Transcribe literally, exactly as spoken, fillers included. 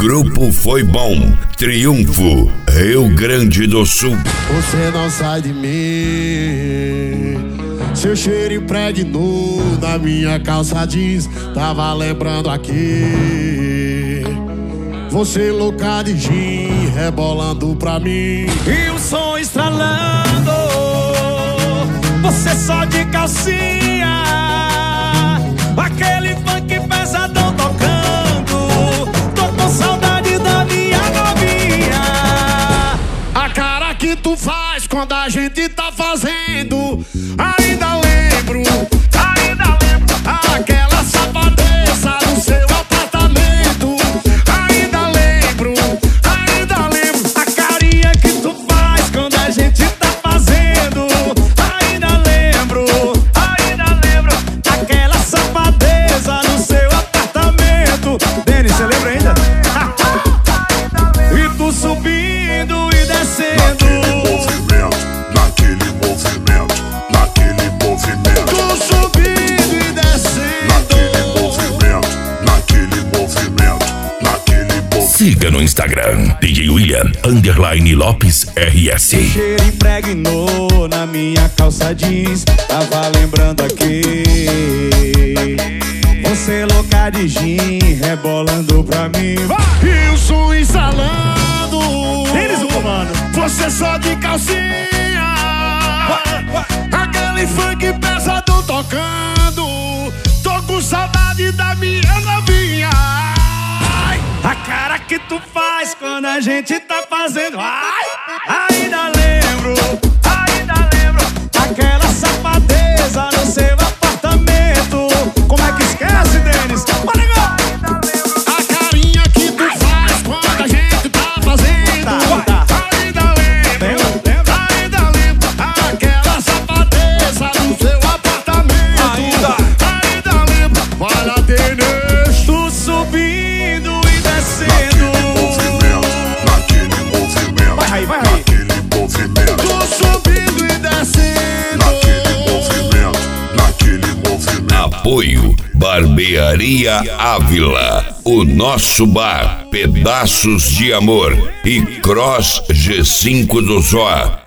Grupo Foi Bom, Triunfo, Rio Grande do Sul. Você não sai de mim, seu cheiro impregnou na minha calça jeans. Tava lembrando aqui, você louca de gin, rebolando pra mim. E o som estralando, você só de calcinha, aquele funk pesadão tocando. Tô com saudade da minha novinha. A cara que tu faz quando a gente tá fazendo, ainda lembro, ainda lembro aquela safadeza no seu apartamento. Ainda lembro, ainda lembro a carinha que tu faz quando a gente tá fazendo. Ainda lembro, ainda lembro aquela safadeza no seu apartamento. Denis, você lembra ainda? E tu subindo e descendo, naquele movimento, naquele movimento, tu subindo e descendo, naquele movimento, naquele movimento, naquele movimento. Siga no Instagram, D J William, underline Lopes R S. o cheiro impregnou na minha calça jeans. Tava lembrando aqui, você louca de gin, rebolando pra mim. e o som instalando. Denis, o comando. Você só de calcinha, aquele funk pesadão tocando. Tô com saudade da minha novinha. Ai, A cara que tu faz quando a gente tá fazendo. Ai, ainda lembro, ainda lembro aquela safadeza no seu apartamento. Como é que esquece, Denis? Olha, a carinha que tu faz quando a gente tá fazendo. Tá, tá. Ainda lembro, Lembro, lembro. ainda lembro aquela safadeza no seu apartamento. Ainda. ainda lembro. Olha, Denis, tu subindo e descendo. Naquele movimento, Vai aí, vai aí. naquele movimento, tô subindo e descendo. naquele movimento, naquele movimento. Apoio Barbearia Ávila, o nosso bar, Pedaços de Amor e Cross G cinco do Zoa.